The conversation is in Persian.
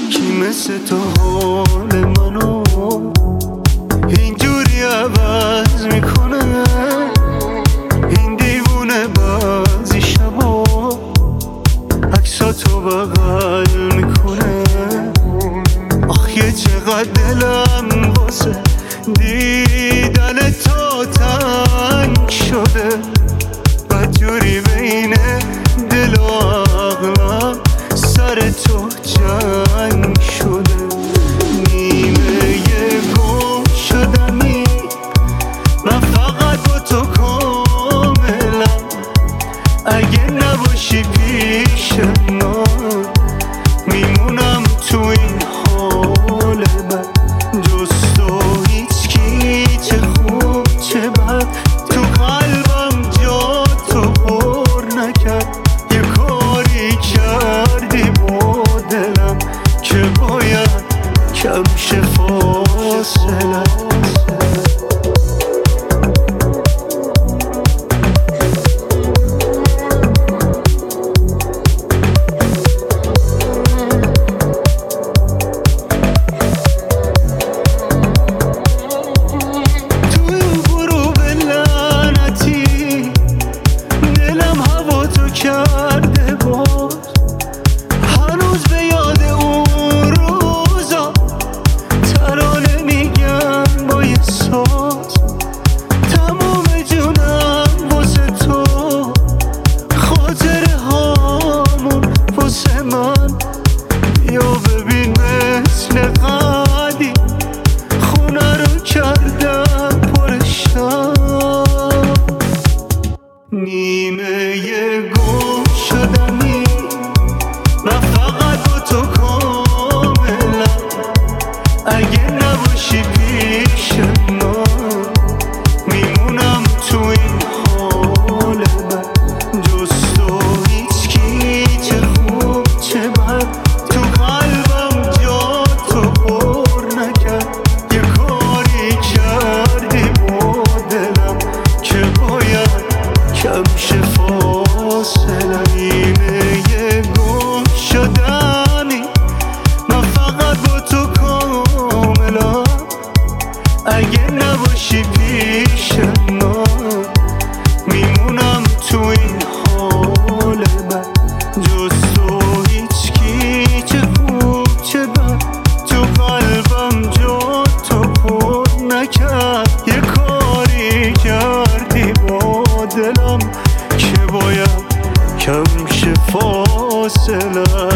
کی مثل تو حال منو اینجوری عوض میکنه؟ این دیوونه بعضی شبا عکساتو بغل میکنه. آخه چقدر دلم واسه دیدن تو تنگ شده، بدجوری بین دل و عقلم سر تو جنگ شده. نیمه گم شدمی من فقط با تو کاملم، اگه نباشی پیش من میمونم تو این حال بد. جز تو هیچکی چه خوب چه بد تو قلبم جا تو پر نکرد. یه کاری کردی با دلم که باید کم شه فاصلت. کرده باز هنوز به یاد اون روزا ترانه میگم با یه ساز. تمام جونم واسه تو، خاطره هامون واسه من. بیا ببین مثل قدیم خونه رو کردم پرشم. نیمه گم شدمی من فقط با تو کاملم، اگه نباشی پیش من میمونم تو این حال بد. جز تو هیچکی چه خوب چه بد تو قلبم جا تو پر نکرد. یه کاری کردی با دلم که باید کم شه فاصله. نیمه گم شدمی من فقط با تو کاملم، اگه نباشی پیش من میمونم تو این حال بد. جز تو هیچکی چه خوب چه بد تو قلبم جا تو پر نکرد. یه کاری کردی با دلم که باید کم شه فاصله.